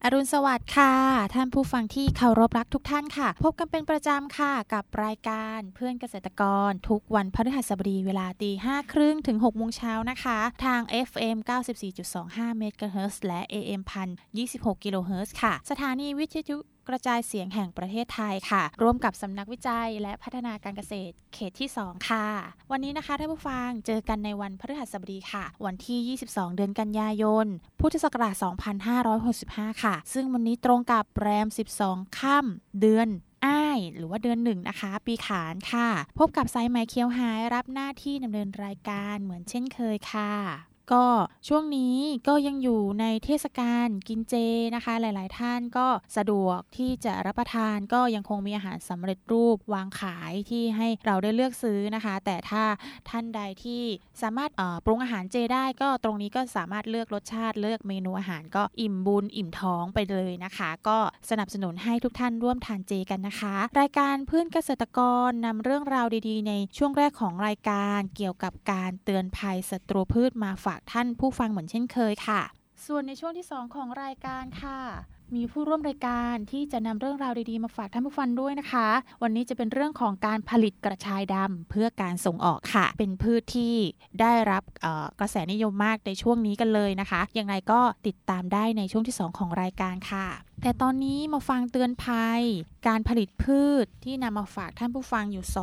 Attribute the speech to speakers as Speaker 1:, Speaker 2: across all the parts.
Speaker 1: อรุณสวัสดิ์ค่ะท่านผู้ฟังที่เคารพรักทุกท่านค่ะพบกันเป็นประจำค่ะกับรายการเพื่อนเกษตรกรทุกวันพฤหัสบดีเวลา5:30 ถึง 6 โมงเช้านะคะทาง FM 94.25 เมกะเฮิรตซ์และ AM 1,026 กิโลเฮิรตซ์ค่ะสถานีวิทยุกระจายเสียงแห่งประเทศไทยค่ะร่วมกับสำนักวิจัยและพัฒนาการเกษตรเขตที่ 2 ค่ะวันนี้นะคะท่านผู้ฟังเจอกันในวันพฤหัสบดีค่ะวันที่ 22 เดือนกันยายนพุทธศักราช 2565 ค่ะซึ่งวันนี้ตรงกับแรม 12 ค่ำเดือนอ้ายหรือว่าเดือน1นะคะปีขานค่ะพบกับสายไหมเคียวหายรับหน้าที่ดำเนินรายการเหมือนเช่นเคยค่ะก็ช่วงนี้ก็ยังอยู่ในเทศกาลกินเจนะคะหลายๆท่านก็สะดวกที่จะรับประทานก็ยังคงมีอาหารสำเร็จรูปวางขายที่ให้เราได้เลือกซื้อนะคะแต่ถ้าท่านใดที่สามารถปรุงอาหารเจได้ก็ตรงนี้ก็สามารถเลือกรสชาติเลือกเมนูอาหารก็อิ่มบุญอิ่มท้องไปเลยนะคะก็สนับสนุนให้ทุกท่านร่วมทานเจกันนะคะรายการเพื่อนเกษตรกรนำเรื่องราวดีๆในช่วงแรกของรายการเกี่ยวกับการเตือนภัยศัตรูพืชมาฝากท่านผู้ฟังเหมือนเช่นเคยค่ะส่วนในช่วงที่2ของรายการค่ะมีผู้ร่วมรายการที่จะนำเรื่องราวดีๆมาฝากท่านผู้ฟังด้วยนะคะวันนี้จะเป็นเรื่องของการผลิตกระชายดำเพื่อการส่งออกค่ะเป็นพืชที่ได้รับกระแสนิยมมากในช่วงนี้กันเลยนะคะยังไงก็ติดตามได้ในช่วงที่2ของรายการค่ะแต่ตอนนี้มาฟังเตือนภัยการผลิตพืชที่นำมาฝากท่านผู้ฟังอยู่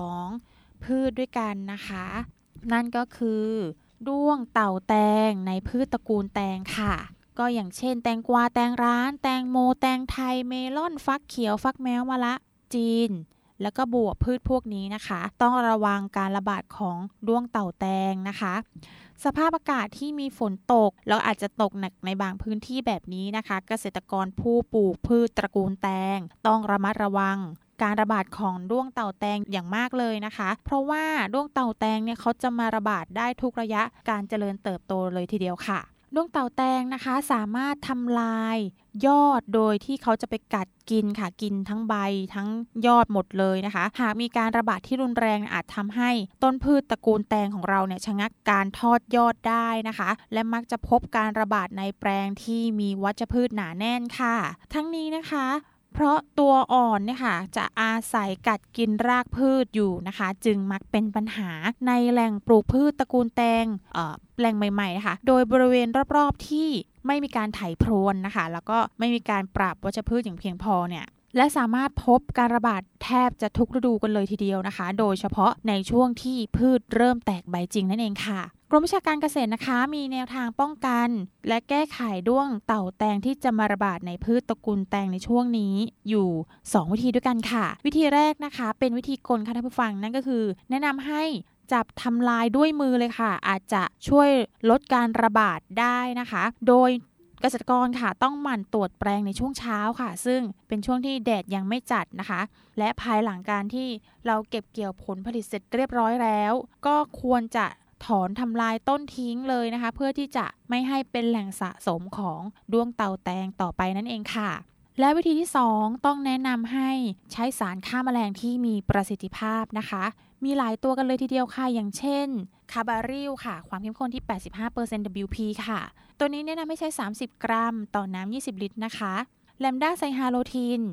Speaker 1: 2พืชด้วยกันนะคะนั่นก็คือด้วงเต่าแตงในพืชตระกูลแตงค่ะก็อย่างเช่นแตงกวาแตงร้านแตงโมแตงไทยเมลอนฟักเขียวฟักแมวมะละจีนแล้วก็บวบพืชพวกนี้นะคะต้องระวังการระบาดของด้วงเต่าแตงนะคะสภาพอากาศที่มีฝนตกแล้วอาจจะตกหนักในบางพื้นที่แบบนี้นะคะเกษตรกรผู้ปลูกพืชตระกูลแตงต้องระมัดระวังการระบาดของด้วงเต่าแตงอย่างมากเลยนะคะเพราะว่าด้วงเต่าแตงเนี่ยเขาจะมาระบาดได้ทุกระยะการเจริญเติบโตเลยทีเดียวค่ะด้วงเต่าแตงนะคะสามารถทำลายยอดโดยที่เขาจะไปกัดกินค่ะกินทั้งใบทั้งยอดหมดเลยนะคะหากมีการระบาดที่รุนแรงอาจทำให้ต้นพืชตระกูลแตงของเราเนี่ยชะงักการทอดยอดได้นะคะและมักจะพบการระบาดในแปลงที่มีวัชพืชหนาแน่นค่ะทั้งนี้นะคะเพราะตัวอ่อนเนี่ยค่ะจะอาศัยกัดกินรากพืชอยู่นะคะจึงมักเป็นปัญหาในแหล่งปลูกพืชตระกูลแตงแหล่งใหม่ๆนะคะโดยบริเวณรอบๆที่ไม่มีการไถพรวนนะคะแล้วก็ไม่มีการปราบวัชพืชอย่างเพียงพอเนี่ยและสามารถพบการระบาดแทบจะทุกฤดูกันเลยทีเดียวนะคะโดยเฉพาะในช่วงที่พืชเริ่มแตกใบจริงนั่นเองค่ะกรมวิชาการเกษตรนะคะมีแนวทางป้องกันและแก้ไขด้วงเต่าแตงที่จะมาระบาดในพืชตระกูลแตงในช่วงนี้อยู่2วิธีด้วยกันค่ะวิธีแรกนะคะเป็นวิธีกลค่ะท่านผู้ฟังนั่นก็คือแนะนำให้จับทำลายด้วยมือเลยค่ะอาจจะช่วยลดการระบาดได้นะคะโดยเกษตรกรค่ะต้องหมั่นตรวจแปลงในช่วงเช้าค่ะซึ่งเป็นช่วงที่แดดยังไม่จัดนะคะและภายหลังการที่เราเก็บเกี่ยวผลผลิตเสร็จเรียบร้อยแล้วก็ควรจะถอนทำลายต้นทิ้งเลยนะคะเพื่อที่จะไม่ให้เป็นแหล่งสะสมของด้วงเต่าแตงต่อไปนั่นเองค่ะและวิธีที่2ต้องแนะนำให้ใช้สารฆ่าแมลงที่มีประสิทธิภาพนะคะมีหลายตัวกันเลยทีเดียวค่ะอย่างเช่นคาบาริลค่ะความเข้มข้นที่ 85% WP ค่ะตัวนี้แนะนำให้ใช้ 30 กรัมต่อน้ำ 20 ลิตรนะคะแลมดาไซฮาโลทิน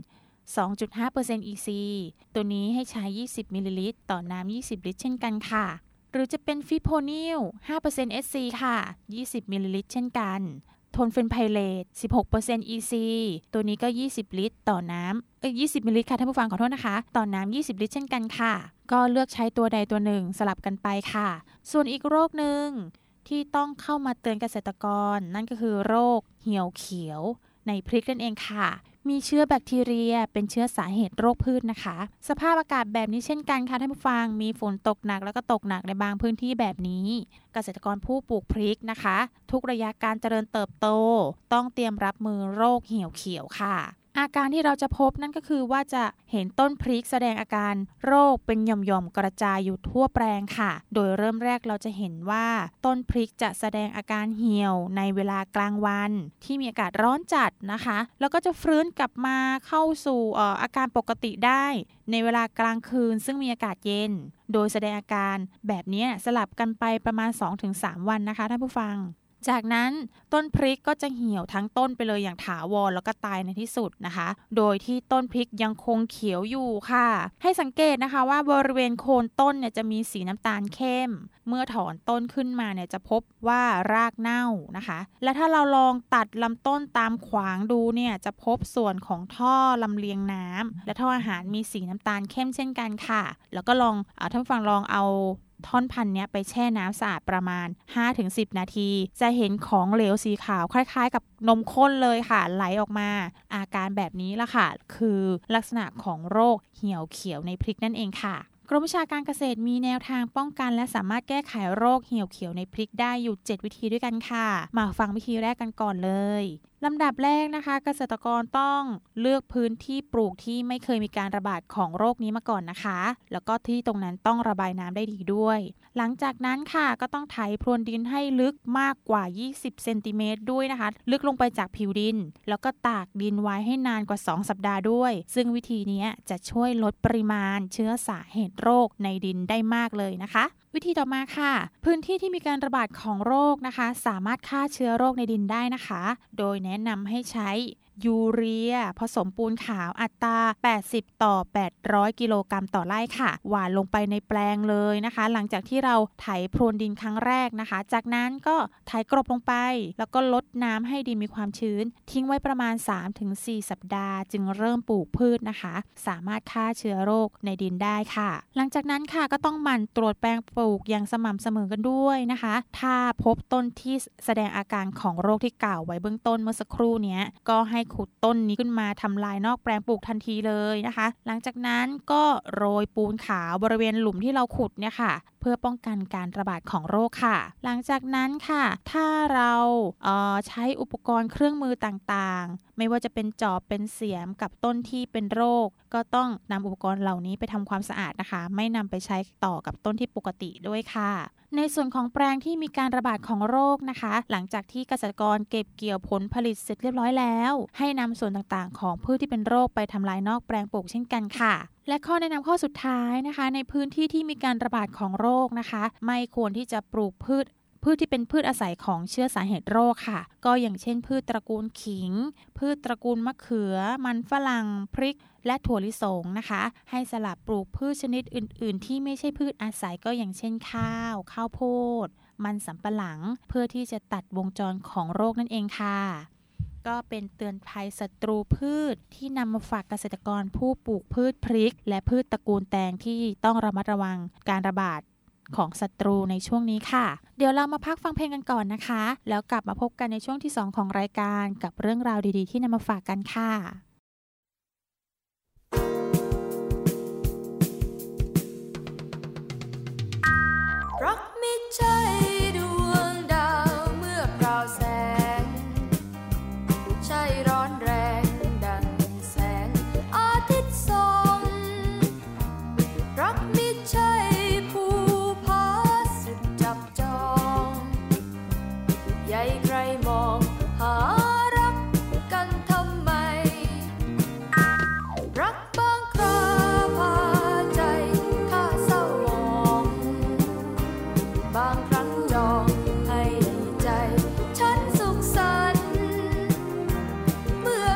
Speaker 1: 2.5% EC ตัวนี้ให้ใช้ 20 มิลลิลิตรต่อน้ำ 20 ลิตรเช่นกันค่ะหรือจะเป็นฟิโพนิล 5% SC ค่ะ 20 มิลลิลิตรเช่นกันโทนเฟนไพเลต 16% EC ตัวนี้ก็ 20 ลิตรต่อน้ำ20 มิลลิลิตรค่ะท่านผู้ฟังขอโทษนะคะต่อน้ำ 20 ลิตรเช่นกันค่ะก็เลือกใช้ตัวใดตัวหนึ่งสลับกันไปค่ะส่วนอีกโรคหนึ่งที่ต้องเข้ามาเตือนเกษตรกรนั่นก็คือโรคเหี่ยวเขียวในพริกนั่นเองค่ะมีเชื้อแบคทีเรียเป็นเชื้อสาเหตุโรคพืชนะคะสภาพอากาศแบบนี้เช่นกันค่ะท่านผู้ฟังมีฝนตกหนักแล้วก็ตกหนักในบางพื้นที่แบบนี้เกษตรกรผู้ปลูกพริกนะคะทุกระยะการเจริญเติบโตต้องเตรียมรับมือโรคเหี่ยวเขียวค่ะอาการที่เราจะพบนั่นก็คือว่าจะเห็นต้นพริกแสดงอาการโรคเป็นหย่อมๆกระจายอยู่ทั่วแปลงค่ะโดยเริ่มแรกเราจะเห็นว่าต้นพริกจะแสดงอาการเหี่ยวในเวลากลางวันที่มีอากาศร้อนจัดนะคะแล้วก็จะฟื้นกลับมาเข้าสู่อาการปกติได้ในเวลากลางคืนซึ่งมีอากาศเย็นโดยแสดงอาการแบบนี้สลับกันไปประมาณ 2-3 วันนะคะท่านผู้ฟังจากนั้นต้นพริกก็จะเหี่ยวทั้งต้นไปเลยอย่างถาวรแล้วก็ตายในที่สุดนะคะโดยที่ต้นพริกยังคงเขียวอยู่ค่ะให้สังเกตนะคะว่าบริเวณโคนต้นเนี่ยจะมีสีน้ำตาลเข้มเมื่อถอนต้นขึ้นมาเนี่ยจะพบว่ารากเน่านะคะและถ้าเราลองตัดลำต้นตามขวางดูเนี่ยจะพบส่วนของท่อลำเลียงน้ำและท่ออาหารมีสีน้ำตาลเข้มเช่นกันค่ะแล้วก็ลองท่านผู้ฟังลองเอาท่อนพันธุ์เนี้ยไปแช่น้ำสะอาดประมาณ 5-10 นาทีจะเห็นของเหลวสีขาวคล้ายๆกับนมข้นเลยค่ะไหลออกมาอาการแบบนี้ละค่ะคือลักษณะของโรคเหี่ยวเขียวในพริกนั่นเองค่ะกรมวิชาการเกษตรมีแนวทางป้องกันและสามารถแก้ไขโรคเหี่ยวเขียวในพริกได้อยู่7วิธีด้วยกันค่ะมาฟังวิธีแรกกันก่อนเลยลำดับแรกนะคะเกษตรกรต้องเลือกพื้นที่ปลูกที่ไม่เคยมีการระบาดของโรคนี้มาก่อนนะคะแล้วก็ที่ตรงนั้นต้องระบายน้ำได้ดีด้วยหลังจากนั้นค่ะก็ต้องไถพรวนดินให้ลึกมากกว่า20เซนติเมตรด้วยนะคะลึกลงไปจากผิวดินแล้วก็ตากดินไว้ให้นานกว่า2สัปดาห์ด้วยซึ่งวิธีนี้จะช่วยลดปริมาณเชื้อสาเหตุโรคในดินได้มากเลยนะคะวิธีต่อมาค่ะพื้นที่ที่มีการระบาดของโรคนะคะสามารถฆ่าเชื้อโรคในดินได้นะคะโดยแนะนำให้ใช้ยูเรียผสมปูนขาวอัตรา80ต่อ800กิโลกรัมต่อไร่ค่ะหว่านลงไปในแปลงเลยนะคะหลังจากที่เราไถพรวนดินครั้งแรกนะคะจากนั้นก็ไถกลบลงไปแล้วก็ลดน้ำให้ดินมีความชื้นทิ้งไว้ประมาณ 3-4 สัปดาห์จึงเริ่มปลูกพืชนะคะสามารถฆ่าเชื้อโรคในดินได้ค่ะหลังจากนั้นค่ะก็ต้องหมั่นตรวจแปลงปลูกอย่างสม่ำเสมอกันด้วยนะคะถ้าพบต้นที่แสดงอาการของโรคที่กล่าวไว้เบื้องต้นเมื่อสักครู่นี้ก็ให้ขุดต้นนี้ขึ้นมาทำลายนอกแปลงปลูกทันทีเลยนะคะหลังจากนั้นก็โรยปูนขาวบริเวณหลุมที่เราขุดเนี่ยค่ะเพื่อป้องกันการระบาดของโรคค่ะหลังจากนั้นค่ะถ้าเราใช้อุปกรณ์เครื่องมือต่างๆไม่ว่าจะเป็นจอบเป็นเสียมกับต้นที่เป็นโรคก็ต้องนำอุปกรณ์เหล่านี้ไปทำความสะอาดนะคะไม่นำไปใช้ต่อกับต้นที่ปกติด้วยค่ะในส่วนของแปลงที่มีการระบาดของโรคนะคะหลังจากที่เกษตรกรเก็บเกี่ยวผลผลิตเสร็จเรียบร้อยแล้วให้นำส่วนต่างๆของพืชที่เป็นโรคไปทำลายนอกแปลงปลูกเช่นกันค่ะและข้อแนะนำข้อสุดท้ายนะคะในพื้นที่ที่มีการระบาดของโรคนะคะไม่ควรที่จะปลูกพืชที่เป็นพืชอาศัยของเชื้อสาเหตุโรคค่ะก็อย่างเช่นพืชตระกูลขิงพืชตระกูลมะเขือมันฝรั่งพริกและถั่วลิสงนะคะให้สลับปลูกพืชชนิดอื่นๆที่ไม่ใช่พืชอาศัยก็อย่างเช่นข้าวโพดมันสำปะหลังเพื่อที่จะตัดวงจรของโรคนั่นเองค่ะก็เป็นเตือนภัยศัตรูพืชที่นำมาฝากเกษตรกรผู้ปลูกพืชพริกและพืชตระกูลแตงที่ต้องระมัดระวังการระบาดของศัตรูในช่วงนี้ค่ะเดี๋ยวเรามาพักฟังเพลงกันก่อนนะคะแล้วกลับมาพบกันในช่วงที่2ของรายการกับเรื่องราวดีๆที่นำมาฝากกันค่ะ
Speaker 2: รักไม่ใช่ดวงดาวเมื่อพราวแสงใช่ร้อนแรงดังแสงอาทิตย์ส่องรักไม่ใช่ภูผาสุดจับจองใหญ่ใครมองหารักกันทำไมรักบางคราพาใจข้าเศร้าหมองบางครั้งจองให้ใจฉันสุขสันต์เมื่อ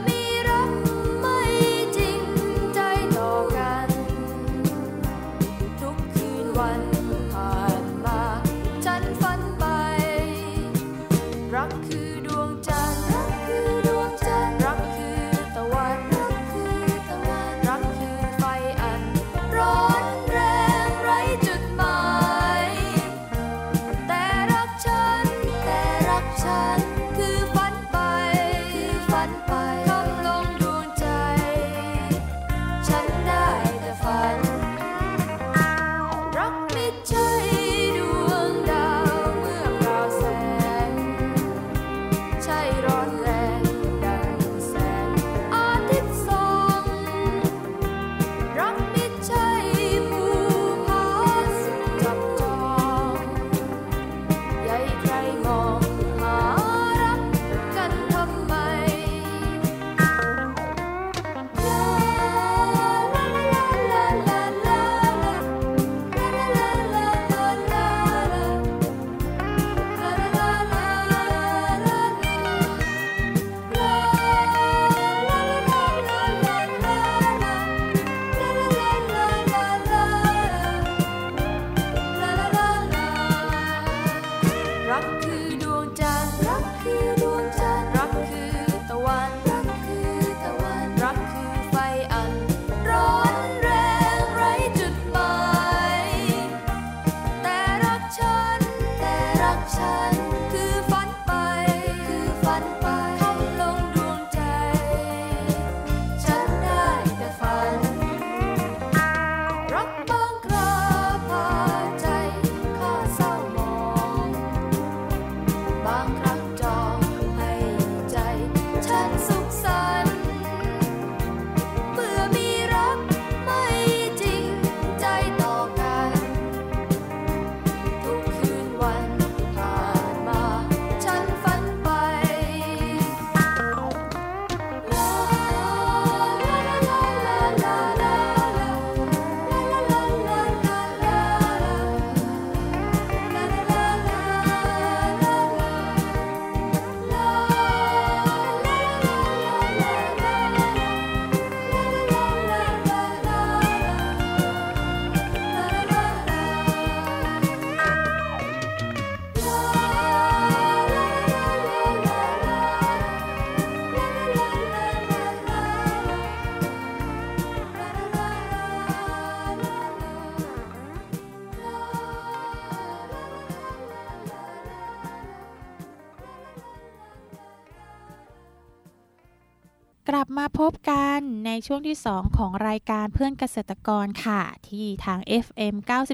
Speaker 1: กลับมาพบกันในช่วงที่2ของรายการเพื่อนเกษตรกรค่ะที่ทาง FM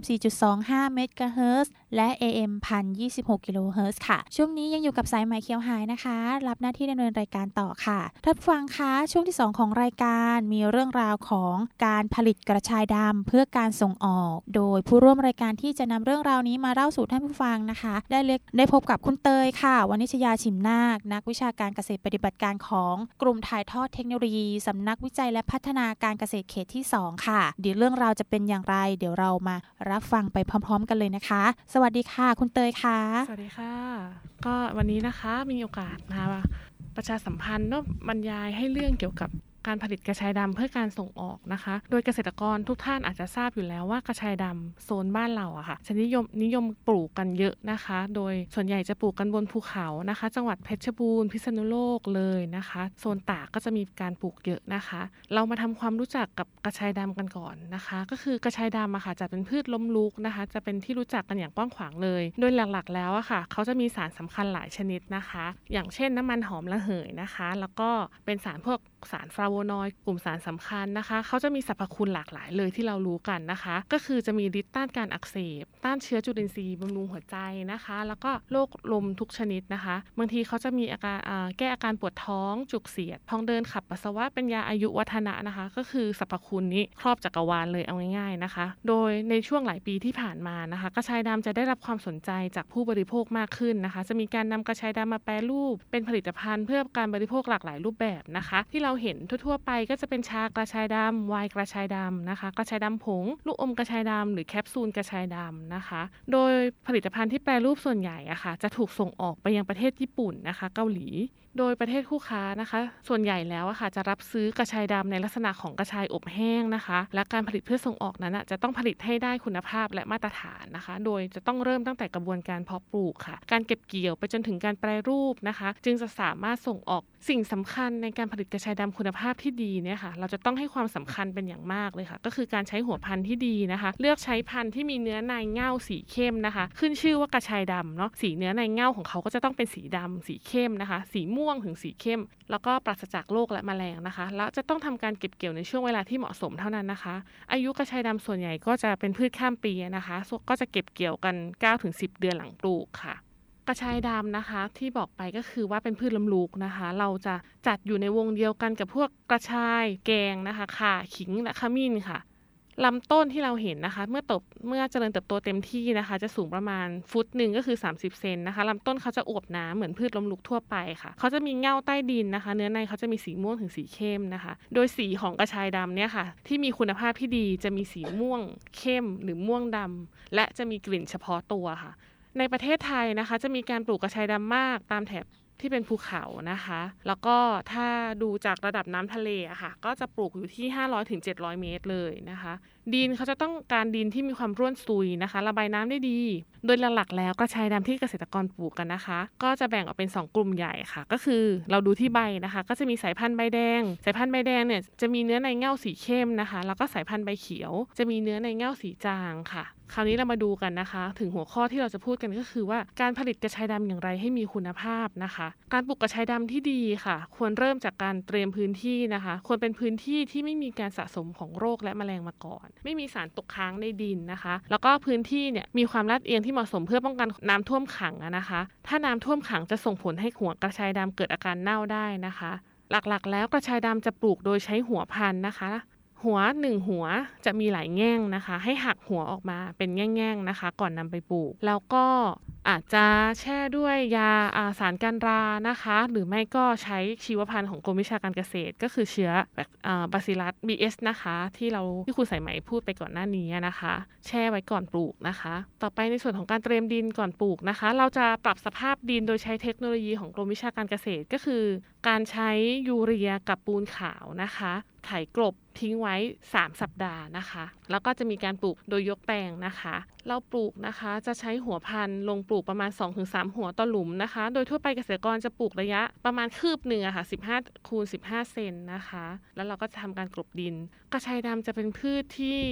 Speaker 1: 94.25 เมกะเฮิรตซ์และ AM 1026 กิโลเฮิรตซ์ค่ะช่วงนี้ยังอยู่กับสายไหมเขียวหายนะคะรับหน้าที่ดำเนินรายการต่อค่ะท่านผู้ฟังคะช่วงที่2ของรายการมีเรื่องราวของการผลิตกระชายดำเพื่อการส่งออกโดยผู้ร่วมรายการที่จะนำเรื่องราวนี้มาเล่าสู่ท่านผู้ฟังนะคะได้พบกับคุณเตยค่ะวณิชยาฉิมนาคนักวิชาการเกษตรปฏิบัติการของกลุ่มถ่ายทอดเทคโนโลยีสำนักวิจัยและพัฒนาการเกษตรเขตที่2ค่ะเดี๋ยวเรื่องราวจะเป็นอย่างไรเดี๋ยวเรามารับฟังไปพร้อมๆกันเลยนะคะสวัสดีค่ะคุณเตยค่ะ
Speaker 3: สวัสดีค่ะก็วันนี้นะคะมีโอกาสนะคะประชาสัมพันธ์บรรยายให้เรื่องเกี่ยวกับการผลิตกระชายดำเพื่อการส่งออกนะคะโดยเกษตรกรทุกท่านอาจจะทราบอยู่แล้วว่ากระชายดำโซนบ้านเราอะค่ะจะนิยมปลูกกันเยอะนะคะโดยส่วนใหญ่จะปลูกกันบนภูเขานะคะจังหวัดเพชรบูรณ์พิษณุโลกเลยนะคะโซนตากก็จะมีการปลูกเยอะนะคะเรามาทำความรู้จักกับกระชายดำกันก่อนนะคะก็คือกระชายดำอะค่ะจะเป็นพืชล้มลุกนะคะจะเป็นที่รู้จักกันอย่างกว้างขวางเลยโดยหลักๆแล้วอะค่ะเขาจะมีสารสำคัญหลายชนิดนะคะอย่างเช่นน้ำมันหอมระเหยนะคะแล้วก็เป็นสารพวกสารฟลาโวนอยด์กลุ่มสารสำคัญนะคะเขาจะมีสรรพคุณหลากหลายเลยที่เรารู้กันนะคะก็คือจะมีฤทธิ์ต้านการอักเสบต้านเชื้อจุลินทรีย์บำรุงหัวใจนะคะแล้วก็โรคลมทุกชนิดนะคะบางทีเขาจะมีอาการแก้อาการปวดท้องจุกเสียดท้องเดินขับปัสสาวะเป็นยาอายุวัฒนะนะคะก็คือสรรพคุณนี้ครอบจักรวาลเลยเอาง่ายๆนะคะโดยในช่วงหลายปีที่ผ่านมานะคะกระชายดำจะได้รับความสนใจจากผู้บริโภคมากขึ้นนะคะจะมีการนำกระชายดำมาแปรรูปเป็นผลิตภัณฑ์เพื่อการบริโภคหลากหลายรูปแบบนะคะที่เราเห็นทั่วๆไปก็จะเป็นชากระชายดำไวน์กระชายดำนะคะกระชายดำผงลูกอมกระชายดำหรือแคปซูลกระชายดำนะคะโดยผลิตภัณฑ์ที่แปรรูปส่วนใหญ่อะค่ะจะถูกส่งออกไปยังประเทศญี่ปุ่นนะคะเกาหลีโดยประเทศคู่ค้านะคะส่วนใหญ่แล้วอะค่ะจะรับซื้อกระชายดำในลักษณะของกระชายอบแห้งนะคะและการผลิตเพื่อส่งออกนั้นจะต้องผลิตให้ได้คุณภาพและมาตรฐานนะคะโดยจะต้องเริ่มตั้งแต่กระบวนการเพาะปลูกค่ะการเก็บเกี่ยวไปจนถึงการแปรรูปนะคะจึงจะสามารถส่งออกสิ่งสำคัญในการผลิตกระชายดำคุณภาพที่ดีเนี่ยค่ะเราจะต้องให้ความสำคัญเป็นอย่างมากเลยค่ะก็คือการใช้หัวพันธุ์ที่ดีนะคะเลือกใช้พันธุ์ที่มีเนื้อในเง่าสีเข้มนะคะขึ้นชื่อว่ากระชายดำเนาะสีเนื้อในเง่าของเขาก็จะต้องเป็นสีดำสีเข้มนะคะสีม่วงถึงสีเข้มแล้วก็ปราศจากโรคและแมลงนะคะแล้วจะต้องทำการเก็บเกี่ยวในช่วงเวลาที่เหมาะสมเท่านั้นนะคะอายุกระชายดำส่วนใหญ่ก็จะเป็นพืชข้ามปีนะคะก็จะเก็บเกี่ยวกัน 9-10 เดือนหลังปลูกค่ะกระชายดำนะคะที่บอกไปก็คือว่าเป็นพืชล้มลุกนะคะเราจะจัดอยู่ในวงเดียวกันกับพวกกระชายแกงนะคะข่าขิงและขมิ้นค่ะลำต้นที่เราเห็นนะคะเมื่อเจริญเติบโตเต็มที่นะคะจะสูงประมาณฟุตหนึ่งก็คือ30 เซนนะคะลำต้นเขาจะอวบหนาเหมือนพืชล้มลุกทั่วไปค่ะเขาจะมีเง่าใต้ดินนะคะเนื้อในเขาจะมีสีม่วงถึงสีเข้มนะคะโดยสีของกระชายดำเนี่ยค่ะที่มีคุณภาพที่ดีจะมีสีม่วงเข้มหรือม่วงดำและจะมีกลิ่นเฉพาะตัวค่ะในประเทศไทยนะคะจะมีการปลูกกระชายดำมากตามแถบที่เป็นภูเขานะคะแล้วก็ถ้าดูจากระดับน้ำทะเลอะค่ะก็จะปลูกอยู่ที่ 500-700 เมตรเลยนะคะดินเขาจะต้องการดินที่มีความร่วนซุยนะคะระบายน้ำได้ดีโดยหลักๆแล้วกระชายดำที่เกษตรกรปลูกกันนะคะก็จะแบ่งออกเป็น2กลุ่มใหญ่ค่ะก็คือเราดูที่ใบนะคะก็จะมีสายพันธุ์ใบแดงสายพันธุ์ใบแดงเนี่ยจะมีเนื้อในเง่าสีเข้มนะคะแล้วก็สายพันธุ์ใบเขียวจะมีเนื้อในเง่าสีจางค่ะคราวนี้เรามาดูกันนะคะถึงหัวข้อที่เราจะพูดกันก็คือว่าการผลิตกระชายดำอย่างไรให้มีคุณภาพนะคะการปลูกกระชายดำที่ดีค่ะควรเริ่มจากการเตรียมพื้นที่นะคะควรเป็นพื้นที่ที่ไม่มีการสะสมของโรคและแมลงมาก่อนไม่มีสารตกค้างในดินนะคะแล้วก็พื้นที่เนี่ยมีความลาดเอียงที่เหมาะสมเพื่อป้องกันน้ำท่วมขังนะคะถ้าน้ำท่วมขังจะส่งผลให้หัวกระชายดำเกิดอาการเน่าได้นะคะหลักๆแล้วกระชายดำจะปลูกโดยใช้หัวพันธุ์นะคะหัว1หัวจะมีหลายแง่งนะคะให้หักหัวออกมาเป็นแง่งๆนะคะก่อนนำไปปลูกแล้วก็อาจจะแช่ด้วยยาสารกันรานะคะหรือไม่ก็ใช้ชีวพันธุ์ของกรมวิชาการเกษตรก็คือเชื้อบาซิลัส BS นะคะที่คุณสายไหมพูดไปก่อนหน้านี้นะคะแช่ไว้ก่อนปลูกนะคะต่อไปในส่วนของการเตรียมดินก่อนปลูกนะคะเราจะปรับสภาพดินโดยใช้เทคโนโลยีของกรมวิชาการเกษตรก็คือการใช้ยูเรียกับปูนขาวนะคะไถกลบทิ้งไว้3 สัปดาห์นะคะแล้วก็จะมีการปลูกโดยยกแปลงนะคะเราปลูกนะคะจะใช้หัวพันธุ์ลงปลูกประมาณ 2-3 หัวต่อหลุมนะคะโดยทั่วไปเกษตรกรจะปลูกระยะประมาณคืบหนึ่งค่ะ15x15 เซนนะคะแล้วเราก็จะทำการกลบดินกระชายดำจะเป็นพืชที่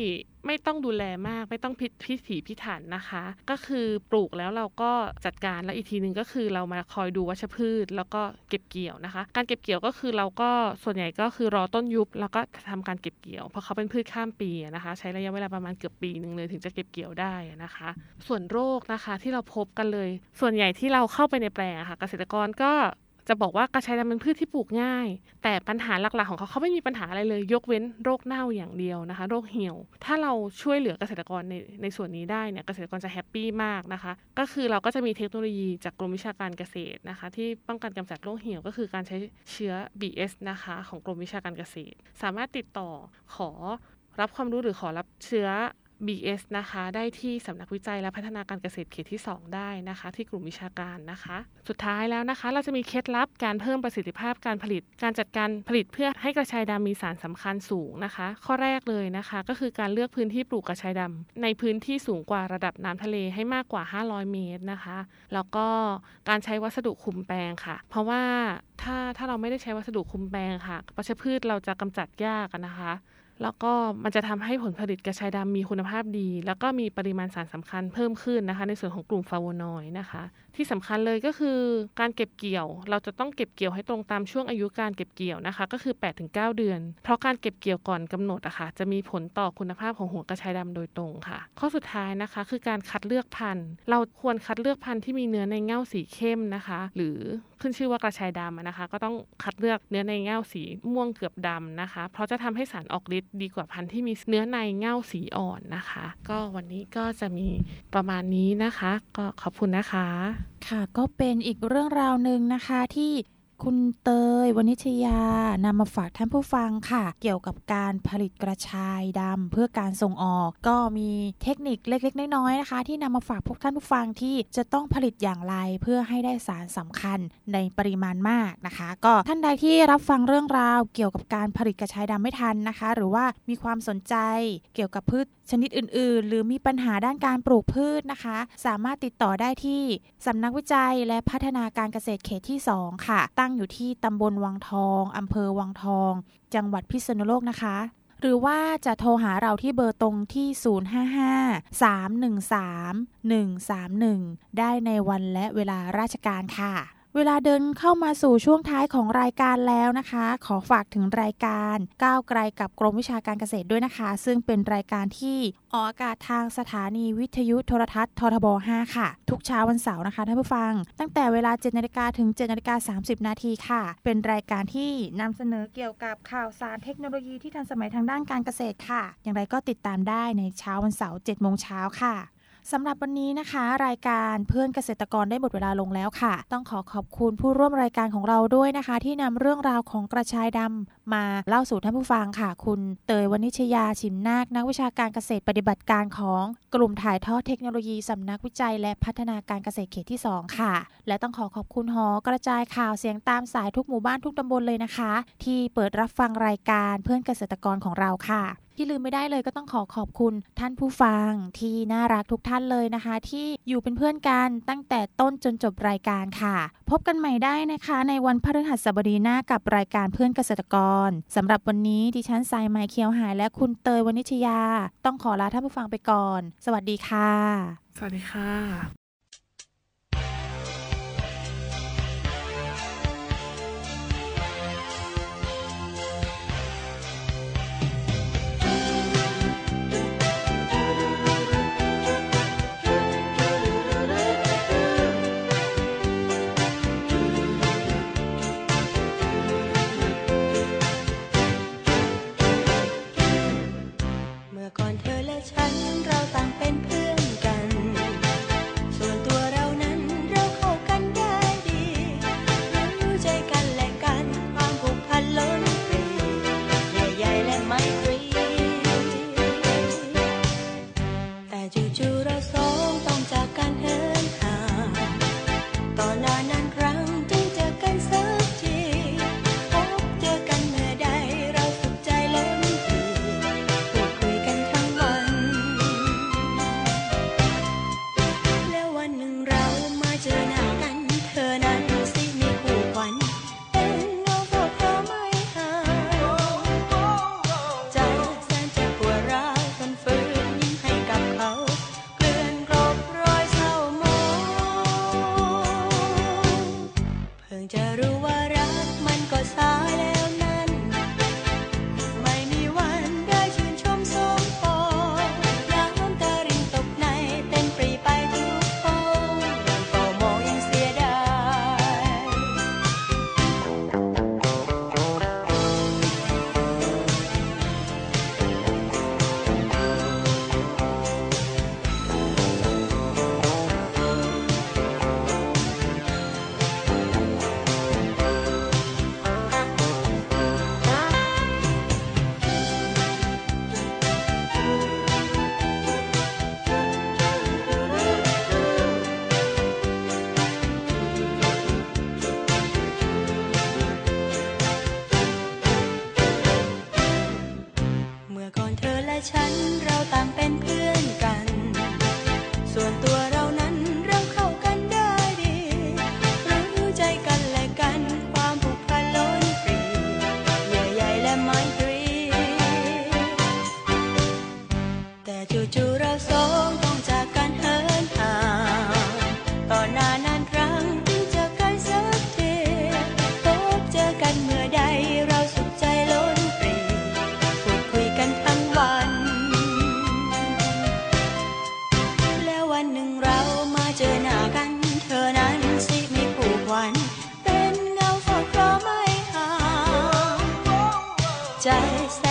Speaker 3: ไม่ต้องดูแลมากไม่ต้องพิถีพิถันนะคะก็คือปลูกแล้วเราก็จัดการแล้วอีกทีนึงก็คือเรามาคอยดูวัชพืชแล้วก็เก็บเกี่ยวนะคะการเก็บเกี่ยวก็คือเราก็ส่วนใหญ่ก็คือรอต้นยุบแล้วก็ทำการเก็บเกี่ยวเพราะเขาเป็นพืชข้ามปีนะคะใช้ระยะเวลาประมาณเกือบปีนึงเลยถึงจะเก็บเกี่ยวได้นะคะส่วนโรคนะคะที่เราพบกันเลยส่วนใหญ่ที่เราเข้าไปในแปลงค่ะเกษตรกรก็จะบอกว่ากระชายดำเป็นพืชที่ปลูกง่ายแต่ปัญหาหลักๆของเขาไม่มีปัญหาอะไรเลยยกเว้นโรคเน่าอย่างเดียวนะคะโรคเหี่ยวถ้าเราช่วยเหลือเกษตรกรในส่วนนี้ได้เนี่ยเกษตรกรจะแฮปปี้มากนะคะก็คือเราก็จะมีเทคโนโลยีจากกรมวิชาการเกษตรนะคะที่ป้องกันกำจัดโรคเหี่ยวก็คือการใช้เชื้อ BS นะคะของกรมวิชาการเกษตรสามารถติดต่อขอรับความรู้หรือขอรับเชื้อBS นะคะได้ที่สำนักวิจัยและพัฒนาการเกษตรเขตที่2ได้นะคะที่กลุ่มวิชาการนะคะสุดท้ายแล้วนะคะเราจะมีเคล็ดลับการเพิ่มประสิทธิภาพการผลิตการจัดการผลิตเพื่อให้กระชายดำมีสารสำคัญสูงนะคะข้อแรกเลยนะคะก็คือการเลือกพื้นที่ปลูกกระชายดำในพื้นที่สูงกว่าระดับน้ำทะเลให้มากกว่า500เมตรนะคะแล้วก็การใช้วัสดุคลุมแปลงค่ะเพราะว่าถ้าเราไม่ได้ใช้วัสดุคลุมแปลงค่ะวัชพืชเราจะกำจัดยากนะคะแล้วก็มันจะทำให้ผลผลิตกระชายดำมีคุณภาพดีแล้วก็มีปริมาณสารสำคัญเพิ่มขึ้นนะคะในส่วนของกลุ่มฟลาโวนอยด์นะคะที่สำคัญเลยก็คือการเก็บเกี่ยวเราจะต้องเก็บเกี่ยวให้ตรงตามช่วงอายุการเก็บเกี่ยวนะคะก็คือ 8-9 เดือนเพราะการเก็บเกี่ยวก่อนกำหนดอะค่ะจะมีผลต่อคุณภาพของหัวกระชายดำโดยตรงค่ะข้อสุดท้ายนะคะคือการคัดเลือกพันธุ์เราควรคัดเลือกพันธุ์ที่มีเนื้อในเง่าสีเข้มนะคะหรือขึ้นชื่อว่ากระชายดำนะคะก็ต้องคัดเลือกเนื้อในเง่าสีม่วงเกือบดำนะคะเพราะจะทำให้สารออกฤทธิ์ดีกว่าพันธุ์ที่มีเนื้อในเง่าสีอ่อนนะคะก็วันนี้ก็จะมีประมาณนี้นะคะก็ขอบคุณนะคะ
Speaker 1: ค่ะก็เป็นอีกเรื่องราวนึงนะคะที่คุณเตยวณิชยานำมาฝากท่านผู้ฟังค่ะเกี่ยวกับการผลิตกระชายดำเพื่อการส่งออกก็มีเทคนิคเล็กๆน้อยๆนะคะที่นำมาฝากพวกท่านผู้ฟังที่จะต้องผลิตอย่างไรเพื่อให้ได้สารสำคัญในปริมาณมากนะคะก็ท่านใดที่รับฟังเรื่องราวเกี่ยวกับการผลิตกระชายดำไม่ทันนะคะหรือว่ามีความสนใจเกี่ยวกับพืชชนิดอื่นๆหรือมีปัญหาด้านการปลูกพืชนะคะสามารถติดต่อได้ที่สำนักวิจัยและพัฒนาการเกษตรเขตที่2ค่ะตั้งอยู่ที่ตำบลวังทองอำเภอวังทองจังหวัดพิษณุโลกนะคะหรือว่าจะโทรหาเราที่เบอร์ตรงที่055-313-131ได้ในวันและเวลาราชการค่ะเวลาเดินเข้ามาสู่ช่วงท้ายของรายการแล้วนะคะขอฝากถึงรายการก้าวไกลกับกรมวิชาการเกษตรด้วยนะคะซึ่งเป็นรายการที่ออกอากาศทางสถานีวิทยุโทรทัศน์ททบ5ค่ะทุกเช้าวันเสาร์นะคะท่านผู้ฟังตั้งแต่เวลา 7:00 นถึง 7:30 นค่ะเป็นรายการที่นำเสนอเกี่ยวกับข่าวสารเทคโนโลยีที่ทันสมัยทางด้านการเกษตรค่ะอย่างไรก็ติดตามได้ในเช้าวันเสาร์ 7:00 นค่ะสำหรับวันนี้นะคะรายการเพื่อนเกษตรกรได้หมดเวลาลงแล้วค่ะต้องขอบคุณผู้ร่วมรายการของเราด้วยนะคะที่นำเรื่องราวของกระชายดำมาเล่าสู่ท่านผู้ฟังค่ะคุณเตยวณิชยาชิมนาคนักวิชาการเกษตรปฏิบัติการของกลุ่มถ่ายทอดเทคโนโลยีสำนักวิจัยและพัฒนาการเกษตรเขตที่2ค่ะและต้องขอบคุณหอกระจายข่าวเสียงตามสายทุกหมู่บ้านทุกตำบลเลยนะคะที่เปิดรับฟังรายการเพื่อนเกษตรกรของเราค่ะที่ลืมไม่ได้เลยก็ต้องขอบคุณท่านผู้ฟังที่น่ารักทุกท่านเลยนะคะที่อยู่เป็นเพื่อนกันตั้งแต่ต้นจนจบรายการค่ะพบกันใหม่ได้นะคะในวันพฤหัสบดีหน้ากับรายการเพื่อนเกษตรกรสำหรับวันนี้ดิฉันสายไหมเคียวหายและคุณเตยวณิชยาต้องขอลาท่านผู้ฟังไปก่อนสวัสดีค่ะ
Speaker 3: สวัสดีค่ะ
Speaker 2: ก่อนเธอและฉันเราต่างเป็นเพื่อนกันสฉันเราต่างเป็นเพื่อนกันส่วนตัวเรานั้นเราเข้ากันได้ดีรู้ใจกันและกันความผูกพันล้นปรีเยื่อใยและไมตรีแต่จู่ๆเราสองต้องจากกันเหินห่างต่อหน้านานครั้งจึงเจอกันสักทีพบเจอกันเมื่อใดเราสุขใจล้นปรีพูดคุยกันทั้งวันแล้ววันหนึ่งเรามาเจอหน้ากันเธอนั้นสิมีผูกวันเป็นเงาเฝ้าครอไม่ห่างใจ